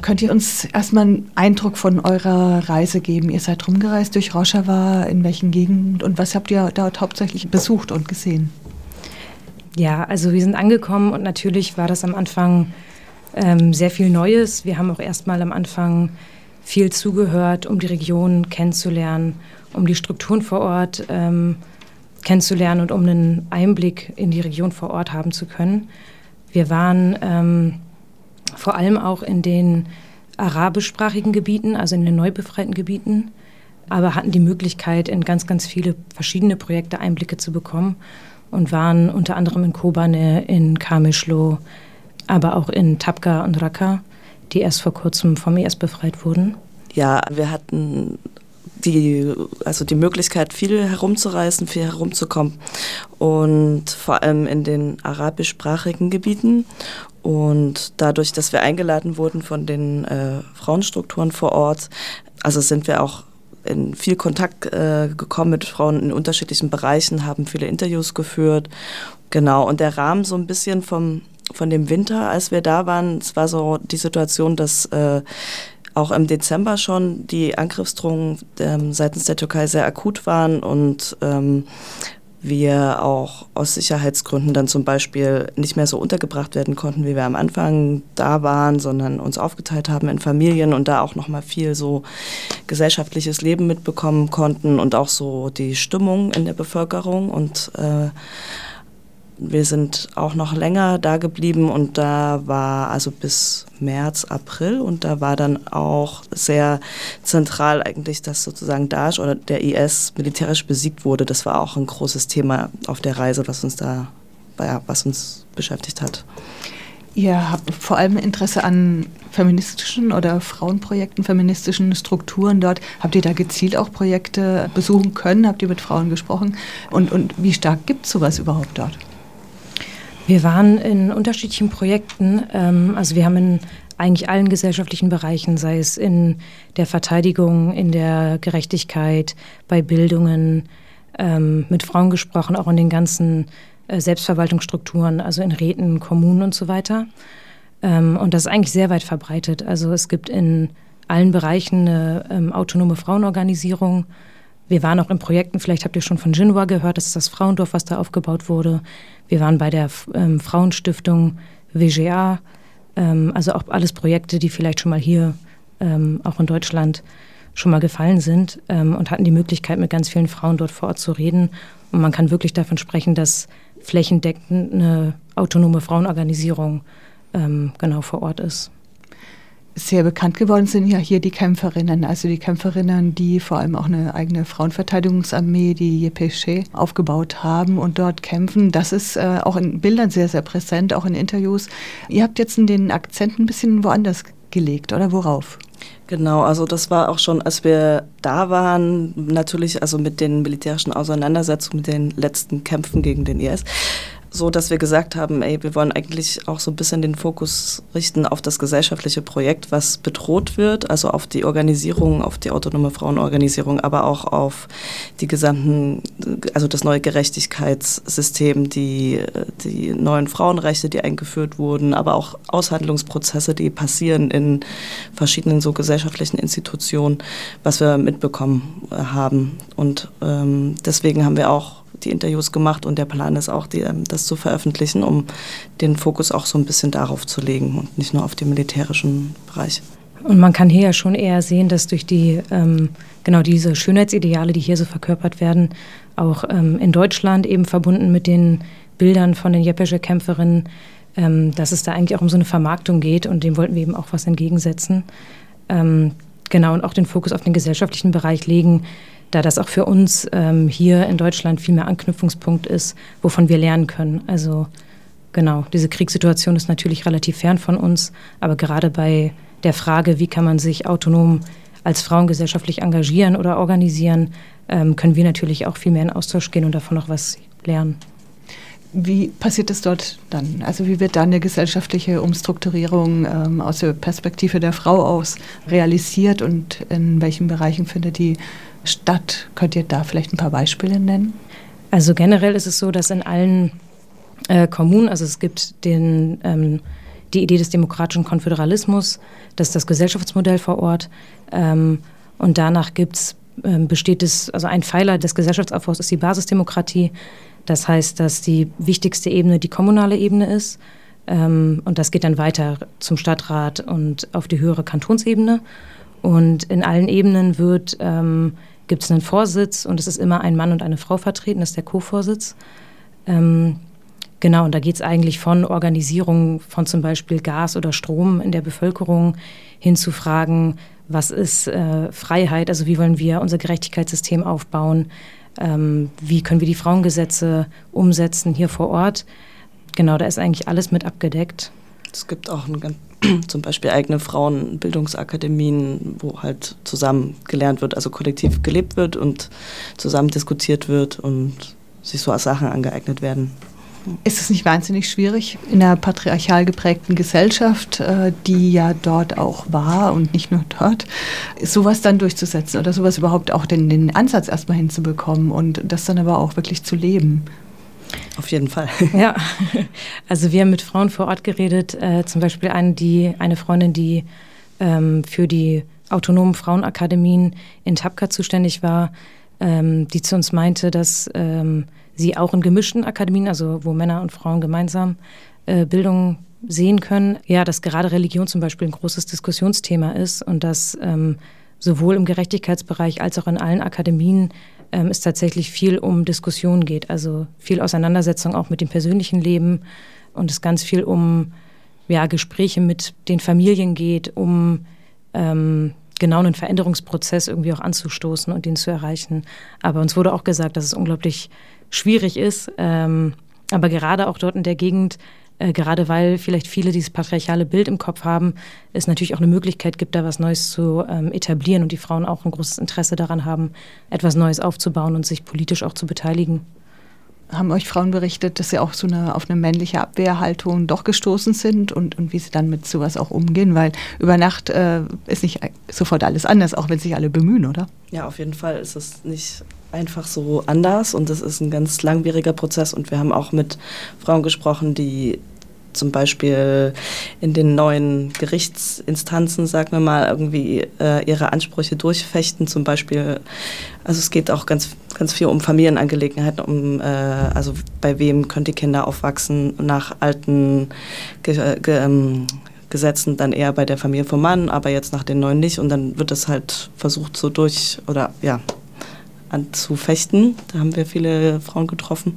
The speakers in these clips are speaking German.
Könnt ihr uns erstmal einen Eindruck von eurer Reise geben? Ihr seid rumgereist durch Rojava, in welchen Gegenden und was habt ihr dort hauptsächlich besucht und gesehen? Ja, also wir sind angekommen und natürlich war das am Anfang sehr viel Neues. Wir haben auch erstmal am Anfang viel zugehört, um die Region kennenzulernen, um die Strukturen vor Ort kennenzulernen und um einen Einblick in die Region vor Ort haben zu können. Wir waren vor allem auch in den arabischsprachigen Gebieten, also in den neu befreiten Gebieten, aber hatten die Möglichkeit, in ganz, ganz viele verschiedene Projekte Einblicke zu bekommen und waren unter anderem in Kobane, in Qamishlo, aber auch in Tabqa und Raqqa, die erst vor kurzem vom IS befreit wurden. Ja, wir hatten die Möglichkeit, viel herumzureisen, viel herumzukommen und vor allem in den arabischsprachigen Gebieten. Und dadurch, dass wir eingeladen wurden von den Frauenstrukturen vor Ort, also sind wir auch in viel Kontakt gekommen mit Frauen in unterschiedlichen Bereichen, haben viele Interviews geführt. Genau, und der Rahmen so ein bisschen von dem Winter, als wir da waren, es war so die Situation, dass auch im Dezember schon die Angriffsdrohungen seitens der Türkei sehr akut waren und wir auch aus Sicherheitsgründen dann zum Beispiel nicht mehr so untergebracht werden konnten, wie wir am Anfang da waren, sondern uns aufgeteilt haben in Familien und da auch nochmal viel so gesellschaftliches Leben mitbekommen konnten und auch so die Stimmung in der Bevölkerung und wir sind auch noch länger da geblieben und da war also bis März, April und da war dann auch sehr zentral eigentlich, dass sozusagen Daesh oder der IS militärisch besiegt wurde. Das war auch ein großes Thema auf der Reise, was uns beschäftigt hat. Ihr habt vor allem Interesse an feministischen oder Frauenprojekten, feministischen Strukturen dort. Habt ihr da gezielt auch Projekte besuchen können? Habt ihr mit Frauen gesprochen? Und wie stark gibt es sowas überhaupt dort? Wir waren in unterschiedlichen Projekten, also wir haben in eigentlich allen gesellschaftlichen Bereichen, sei es in der Verteidigung, in der Gerechtigkeit, bei Bildungen, mit Frauen gesprochen, auch in den ganzen Selbstverwaltungsstrukturen, also in Räten, Kommunen und so weiter. Und das ist eigentlich sehr weit verbreitet. Also es gibt in allen Bereichen eine autonome Frauenorganisierung. Wir waren auch in Projekten, vielleicht habt ihr schon von Jinwa gehört, das ist das Frauendorf, was da aufgebaut wurde. Wir waren bei der Frauenstiftung WGA, also auch alles Projekte, die vielleicht schon mal hier, auch in Deutschland, schon mal gefallen sind und hatten die Möglichkeit, mit ganz vielen Frauen dort vor Ort zu reden. Und man kann wirklich davon sprechen, dass flächendeckend eine autonome Frauenorganisierung genau vor Ort ist. Sehr bekannt geworden sind ja hier die Kämpferinnen, also die Kämpferinnen, die vor allem auch eine eigene Frauenverteidigungsarmee, die YPG, aufgebaut haben und dort kämpfen. Das ist auch in Bildern sehr, sehr präsent, auch in Interviews. Ihr habt jetzt den Akzent ein bisschen woanders gelegt, oder worauf? Genau, also das war auch schon, als wir da waren, natürlich also mit den militärischen Auseinandersetzungen, mit den letzten Kämpfen gegen den IS, so dass wir gesagt haben, wir wollen eigentlich auch so ein bisschen den Fokus richten auf das gesellschaftliche Projekt, was bedroht wird, also auf die Organisierung, auf die autonome Frauenorganisierung, aber auch auf die gesamten, also das neue Gerechtigkeitssystem, die neuen Frauenrechte, die eingeführt wurden, aber auch Aushandlungsprozesse, die passieren in verschiedenen so gesellschaftlichen Institutionen, was wir mitbekommen haben. Und deswegen haben wir auch die Interviews gemacht und der Plan ist auch, das zu veröffentlichen, um den Fokus auch so ein bisschen darauf zu legen und nicht nur auf den militärischen Bereich. Und man kann hier ja schon eher sehen, dass durch die genau diese Schönheitsideale, die hier so verkörpert werden, auch in Deutschland eben verbunden mit den Bildern von den YPG-Kämpferinnen, dass es da eigentlich auch um so eine Vermarktung geht und dem wollten wir eben auch was entgegensetzen. Genau, und auch den Fokus auf den gesellschaftlichen Bereich legen, da das auch für uns hier in Deutschland viel mehr Anknüpfungspunkt ist, wovon wir lernen können. Also genau, diese Kriegssituation ist natürlich relativ fern von uns, aber gerade bei der Frage, wie kann man sich autonom als Frauen gesellschaftlich engagieren oder organisieren, können wir natürlich auch viel mehr in Austausch gehen und davon auch was lernen. Wie passiert es dort dann? Also wie wird dann eine gesellschaftliche Umstrukturierung aus der Perspektive der Frau aus realisiert und in welchen Bereichen findet die statt? Könnt ihr da vielleicht ein paar Beispiele nennen? Also generell ist es so, dass in allen Kommunen, also es gibt die Idee des demokratischen Konföderalismus, das ist das Gesellschaftsmodell vor Ort. Und danach besteht es, also ein Pfeiler des Gesellschaftsaufbaus ist die Basisdemokratie. Das heißt, dass die wichtigste Ebene die kommunale Ebene ist. Und das geht dann weiter zum Stadtrat und auf die höhere Kantonsebene. Und in allen Ebenen gibt es einen Vorsitz und es ist immer ein Mann und eine Frau vertreten, das ist der Co-Vorsitz. Genau, und da geht es eigentlich von Organisierung von zum Beispiel Gas oder Strom in der Bevölkerung hin zu Fragen, was ist Freiheit, also wie wollen wir unser Gerechtigkeitssystem aufbauen, wie können wir die Frauengesetze umsetzen hier vor Ort. Genau, da ist eigentlich alles mit abgedeckt. Es gibt auch zum Beispiel eigene Frauenbildungsakademien, wo halt zusammen gelernt wird, also kollektiv gelebt wird und zusammen diskutiert wird und sich so Sachen angeeignet werden. Ist es nicht wahnsinnig schwierig, in einer patriarchal geprägten Gesellschaft, die ja dort auch war und nicht nur dort, sowas dann durchzusetzen oder sowas überhaupt auch den Ansatz erstmal hinzubekommen und das dann aber auch wirklich zu leben? Auf jeden Fall. Ja, also wir haben mit Frauen vor Ort geredet, zum Beispiel eine Freundin, die für die autonomen Frauenakademien in Tabqa zuständig war, die zu uns meinte, dass sie auch in gemischten Akademien, also wo Männer und Frauen gemeinsam Bildung sehen können, ja, dass gerade Religion zum Beispiel ein großes Diskussionsthema ist und dass sowohl im Gerechtigkeitsbereich als auch in allen Akademien es tatsächlich viel um Diskussion geht, also viel Auseinandersetzung auch mit dem persönlichen Leben und es ganz viel um Gespräche mit den Familien geht, um genau einen Veränderungsprozess irgendwie auch anzustoßen und den zu erreichen. Aber uns wurde auch gesagt, dass es unglaublich schwierig ist, aber gerade auch dort in der Gegend, gerade weil vielleicht viele dieses patriarchale Bild im Kopf haben, es natürlich auch eine Möglichkeit gibt, da was Neues zu etablieren und die Frauen auch ein großes Interesse daran haben, etwas Neues aufzubauen und sich politisch auch zu beteiligen. Haben euch Frauen berichtet, dass sie auch auf eine männliche Abwehrhaltung doch gestoßen sind und wie sie dann mit sowas auch umgehen? Weil über Nacht ist nicht sofort alles anders, auch wenn sich alle bemühen, oder? Ja, auf jeden Fall ist es nicht einfach so anders und das ist ein ganz langwieriger Prozess und wir haben auch mit Frauen gesprochen, die zum Beispiel in den neuen Gerichtsinstanzen, sagen wir mal, irgendwie ihre Ansprüche durchfechten. Zum Beispiel, also es geht auch ganz viel um Familienangelegenheiten, also bei wem können die Kinder aufwachsen, nach alten Gesetzen dann eher bei der Familie vom Mann, aber jetzt nach den neuen nicht und dann wird das halt versucht so anzufechten. Da haben wir viele Frauen getroffen.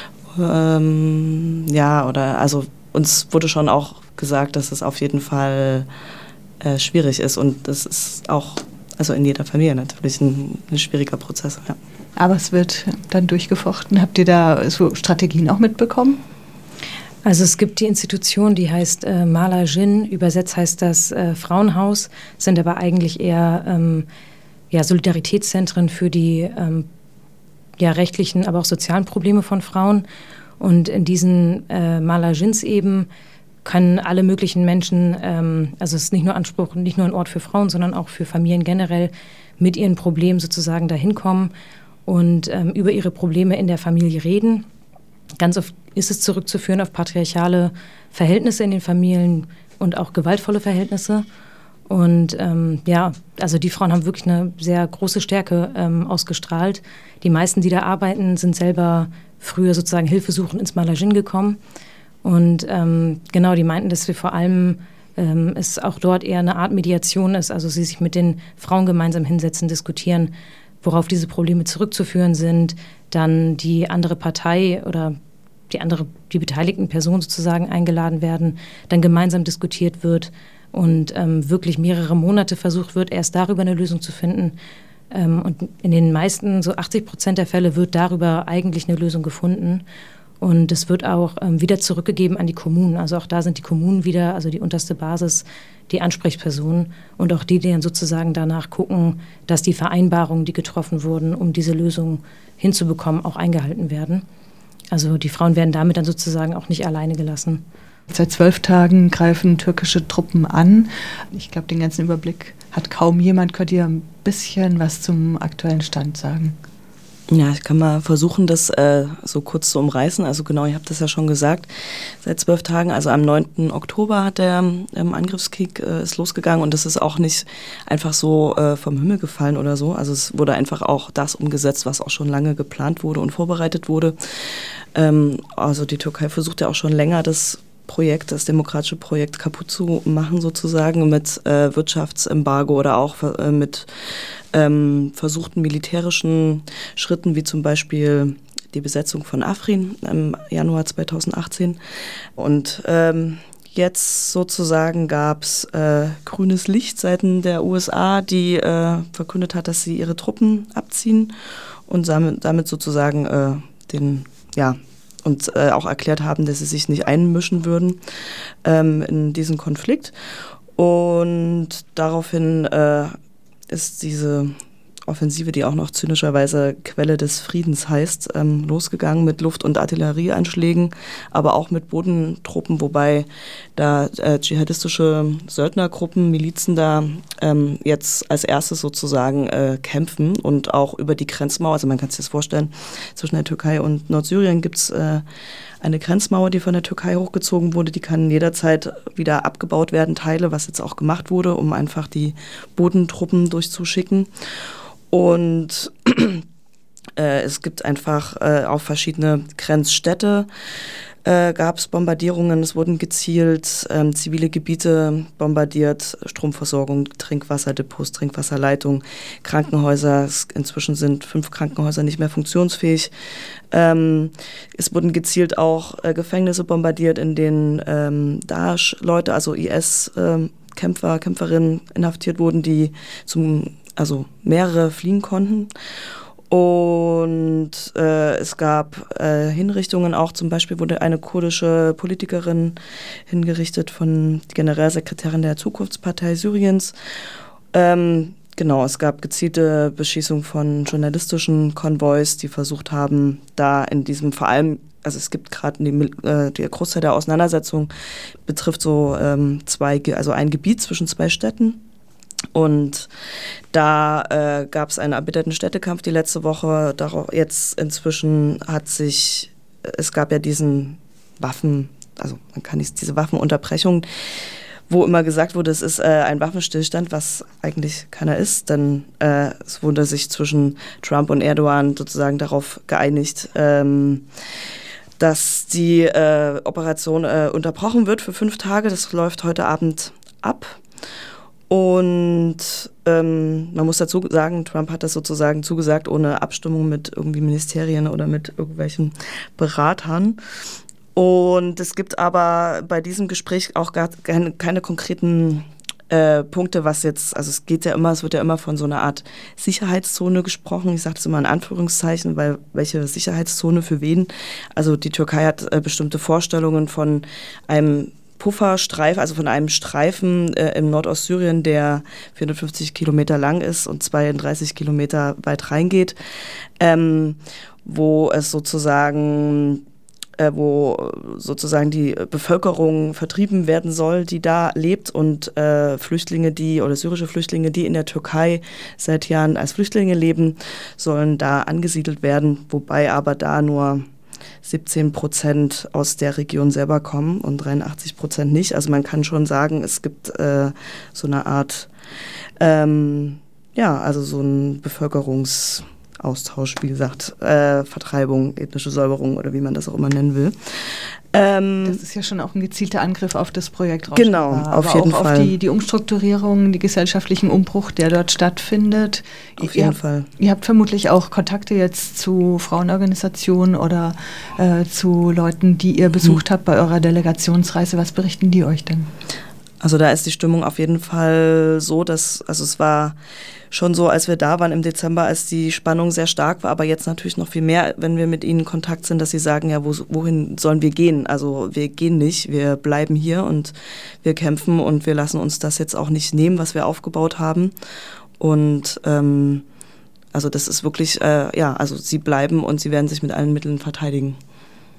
Uns wurde schon auch gesagt, dass es auf jeden Fall schwierig ist und das ist auch, also in jeder Familie natürlich ein schwieriger Prozess. Ja. Aber es wird dann durchgefochten. Habt ihr da so Strategien auch mitbekommen? Also es gibt die Institution, die heißt Mala Jin, übersetzt heißt das Frauenhaus, sind aber eigentlich eher Solidaritätszentren für die rechtlichen, aber auch sozialen Probleme von Frauen. Und in diesen Mala Jins eben können alle möglichen Menschen, also es ist nicht nur ein Ort für Frauen, sondern auch für Familien generell, mit ihren Problemen sozusagen dahin kommen und über ihre Probleme in der Familie reden. Ganz oft ist es zurückzuführen auf patriarchale Verhältnisse in den Familien und auch gewaltvolle Verhältnisse. Und also die Frauen haben wirklich eine sehr große Stärke ausgestrahlt. Die meisten, die da arbeiten, sind selber früher sozusagen hilfesuchend ins Mala Jin gekommen. Und die meinten, dass wir vor allem es auch dort eher eine Art Mediation ist, also sie sich mit den Frauen gemeinsam hinsetzen, diskutieren, worauf diese Probleme zurückzuführen sind, dann die andere Partei oder die beteiligten Personen sozusagen eingeladen werden, dann gemeinsam diskutiert wird und wirklich mehrere Monate versucht wird, erst darüber eine Lösung zu finden. Und in den meisten, so 80% der Fälle, wird darüber eigentlich eine Lösung gefunden. Und es wird auch wieder zurückgegeben an die Kommunen. Also auch da sind die Kommunen wieder, also die unterste Basis, die Ansprechpersonen. Und auch die dann sozusagen danach gucken, dass die Vereinbarungen, die getroffen wurden, um diese Lösung hinzubekommen, auch eingehalten werden. Also die Frauen werden damit dann sozusagen auch nicht alleine gelassen. Seit 12 Tagen greifen türkische Truppen an. Ich glaube, den ganzen Überblick hat kaum jemand. Könnt ihr ein bisschen was zum aktuellen Stand sagen? Ja, ich kann mal versuchen, das so kurz zu umreißen. Also genau, ihr habt das ja schon gesagt, seit 12 Tagen, also am 9. Oktober hat der Angriffskrieg ist losgegangen und das ist auch nicht einfach so vom Himmel gefallen oder so. Also es wurde einfach auch das umgesetzt, was auch schon lange geplant wurde und vorbereitet wurde. Also die Türkei versucht ja auch schon länger das demokratische Projekt kaputt zu machen sozusagen mit Wirtschaftsembargo oder auch mit versuchten militärischen Schritten, wie zum Beispiel die Besetzung von Afrin im Januar 2018. Und jetzt sozusagen gab es grünes Licht seitens der USA, die verkündet hat, dass sie ihre Truppen abziehen und damit sozusagen auch erklärt haben, dass sie sich nicht einmischen würden in diesen Konflikt. Und daraufhin ist diese Offensive, die auch noch zynischerweise Quelle des Friedens heißt, losgegangen mit Luft- und Artillerieanschlägen, aber auch mit Bodentruppen, wobei da dschihadistische Söldnergruppen, Milizen da jetzt als erstes sozusagen kämpfen und auch über die Grenzmauer, also man kann sich das vorstellen, zwischen der Türkei und Nordsyrien gibt es eine Grenzmauer, die von der Türkei hochgezogen wurde, die kann jederzeit wieder abgebaut werden, Teile, was jetzt auch gemacht wurde, um einfach die Bodentruppen durchzuschicken. Und es gibt einfach auf verschiedene Grenzstädte gab es Bombardierungen, es wurden gezielt zivile Gebiete bombardiert, Stromversorgung, Trinkwasserdepots, Trinkwasserleitungen, Krankenhäuser. Inzwischen sind 5 Krankenhäuser nicht mehr funktionsfähig. Es wurden gezielt auch Gefängnisse bombardiert, in denen Daesh-Leute, also IS-Kämpfer, Kämpferinnen inhaftiert wurden, die mehrere fliehen konnten. Und es gab Hinrichtungen auch, zum Beispiel wurde eine kurdische Politikerin hingerichtet von der Generalsekretärin der Zukunftspartei Syriens. Es gab gezielte Beschießung von journalistischen Konvois, die versucht haben, da in diesem vor allem, also es gibt gerade der Großteil der Auseinandersetzung betrifft so ein Gebiet zwischen 2 Städten. Und da gab es einen erbitterten Städtekampf die letzte Woche. Jetzt inzwischen es gab ja diesen diese Waffenunterbrechung, wo immer gesagt wurde, es ist ein Waffenstillstand, was eigentlich keiner ist. Denn es wurde sich zwischen Trump und Erdogan sozusagen darauf geeinigt, dass die Operation unterbrochen wird für 5 Tage. Das läuft heute Abend ab. Und man muss dazu sagen, Trump hat das sozusagen zugesagt, ohne Abstimmung mit irgendwie Ministerien oder mit irgendwelchen Beratern. Und es gibt aber bei diesem Gespräch auch gar keine konkreten Punkte, es wird ja immer von so einer Art Sicherheitszone gesprochen. Ich sage das immer in Anführungszeichen, weil welche Sicherheitszone für wen? Also die Türkei hat bestimmte Vorstellungen von einem Pufferstreifen, also von einem Streifen im Nordostsyrien, der 450 Kilometer lang ist und 32 Kilometer weit reingeht, wo sozusagen die Bevölkerung vertrieben werden soll, die da lebt und syrische Flüchtlinge, die in der Türkei seit Jahren als Flüchtlinge leben, sollen da angesiedelt werden, wobei aber da nur 17% aus der Region selber kommen und 83% nicht. Also man kann schon sagen, es gibt so eine Art, so ein Bevölkerungsaustausch, wie gesagt, Vertreibung, ethnische Säuberung oder wie man das auch immer nennen will. Das ist ja schon auch ein gezielter Angriff auf das Projekt. Genau, auf jeden Fall. Auf die Umstrukturierung, die gesellschaftlichen Umbruch, der dort stattfindet. Auf jeden Fall. Ihr habt vermutlich auch Kontakte jetzt zu Frauenorganisationen oder zu Leuten, die ihr besucht habt bei eurer Delegationsreise. Was berichten die euch denn? Also da ist die Stimmung auf jeden Fall so, es war schon so, als wir da waren im Dezember, als die Spannung sehr stark war, aber jetzt natürlich noch viel mehr, wenn wir mit ihnen in Kontakt sind, dass sie sagen, ja, wohin sollen wir gehen? Also wir gehen nicht, wir bleiben hier und wir kämpfen und wir lassen uns das jetzt auch nicht nehmen, was wir aufgebaut haben. Und das ist wirklich, sie bleiben und sie werden sich mit allen Mitteln verteidigen.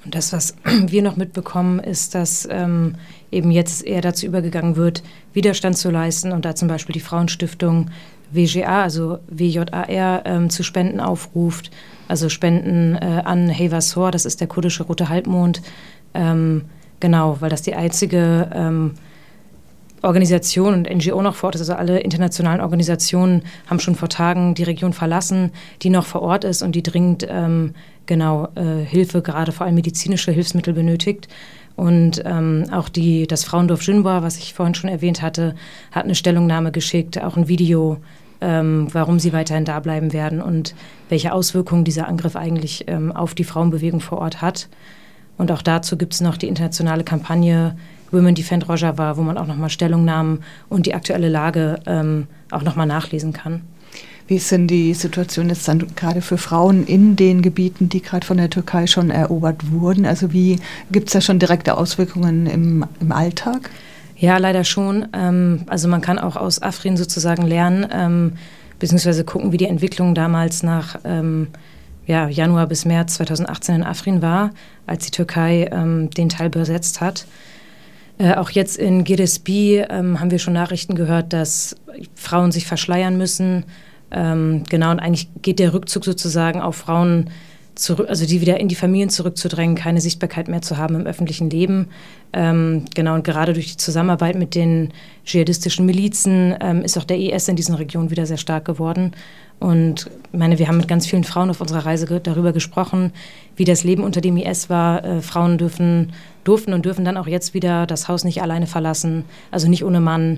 Und das, was wir noch mitbekommen, ist, dass eben jetzt eher dazu übergegangen wird, Widerstand zu leisten und da zum Beispiel die Frauenstiftung WJA, also WJAR, zu Spenden aufruft, also Spenden an Hey-Vasor, das ist der kurdische Rote Halbmond, genau, weil das die einzige Organisation und NGO noch vor Ort ist, also alle internationalen Organisationen haben schon vor Tagen die Region verlassen, die noch vor Ort ist und die dringend Hilfe, gerade vor allem medizinische Hilfsmittel benötigt. Und auch das Frauendorf Jinwa, was ich vorhin schon erwähnt hatte, hat eine Stellungnahme geschickt, auch ein Video, warum sie weiterhin da bleiben werden und welche Auswirkungen dieser Angriff eigentlich auf die Frauenbewegung vor Ort hat. Und auch dazu gibt es noch die internationale Kampagne Women Defend Rojava, wo man auch nochmal Stellungnahmen und die aktuelle Lage auch nochmal nachlesen kann. Wie ist denn die Situation jetzt dann gerade für Frauen in den Gebieten, die gerade von der Türkei schon erobert wurden? Also gibt es da schon direkte Auswirkungen im Alltag? Ja, leider schon. Also man kann auch aus Afrin sozusagen lernen, beziehungsweise gucken, wie die Entwicklung damals nach Januar bis März 2018 in Afrin war, als die Türkei den Teil besetzt hat. Auch jetzt in Giresun haben wir schon Nachrichten gehört, dass Frauen sich verschleiern müssen. Genau, und eigentlich geht der Rückzug sozusagen auf Frauen zurück, also die wieder in die Familien zurückzudrängen, keine Sichtbarkeit mehr zu haben im öffentlichen Leben. Genau, und gerade durch die Zusammenarbeit mit den dschihadistischen Milizen ist auch der IS in diesen Regionen wieder sehr stark geworden. Und ich meine, wir haben mit ganz vielen Frauen auf unserer Reise darüber gesprochen, wie das Leben unter dem IS war. Frauen durften und dürfen dann auch jetzt wieder das Haus nicht alleine verlassen, also nicht ohne Mann,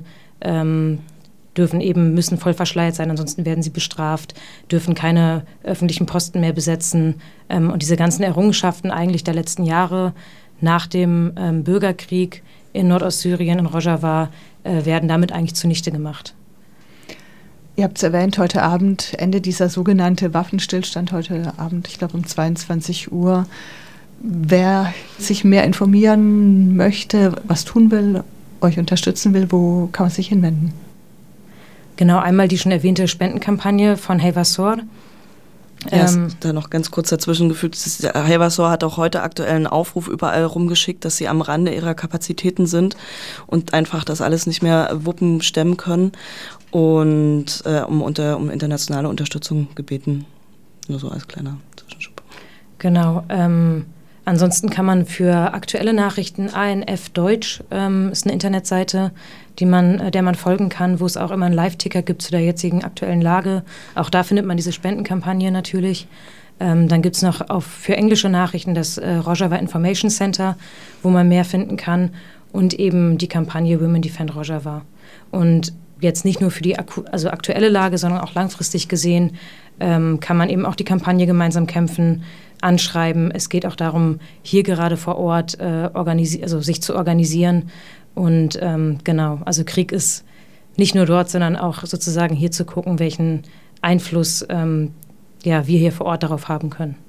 müssen voll verschleiert sein, ansonsten werden sie bestraft, dürfen keine öffentlichen Posten mehr besetzen. Und diese ganzen Errungenschaften eigentlich der letzten Jahre nach dem Bürgerkrieg in Nordostsyrien, in Rojava, werden damit eigentlich zunichte gemacht. Ihr habt es erwähnt, heute Abend endet dieser sogenannte Waffenstillstand, heute Abend, ich glaube um 22 Uhr. Wer sich mehr informieren möchte, was tun will, euch unterstützen will, wo kann man sich hinwenden? Genau, einmal die schon erwähnte Spendenkampagne von Hey-Vasor. Da noch ganz kurz dazwischen gefügt, Hey-Vasor hat auch heute aktuell einen Aufruf überall rumgeschickt, dass sie am Rande ihrer Kapazitäten sind und einfach das alles nicht mehr wuppen, stemmen können und um internationale Unterstützung gebeten. Nur so als kleiner Zwischenschub. Genau, ansonsten kann man für aktuelle Nachrichten ANF Deutsch, ist eine Internetseite, der man folgen kann, wo es auch immer einen Live-Ticker gibt zu der jetzigen aktuellen Lage. Auch da findet man diese Spendenkampagne natürlich. Dann gibt es noch für englische Nachrichten das Rojava Information Center, wo man mehr finden kann und eben die Kampagne Women Defend Rojava. Und jetzt nicht nur für die aktuelle Lage, sondern auch langfristig gesehen kann man eben auch die Kampagne Gemeinsam kämpfen anschreiben. Es geht auch darum, hier gerade vor Ort sich zu organisieren. Und genau, also Krieg ist nicht nur dort, sondern auch sozusagen hier zu gucken, welchen Einfluss wir hier vor Ort darauf haben können.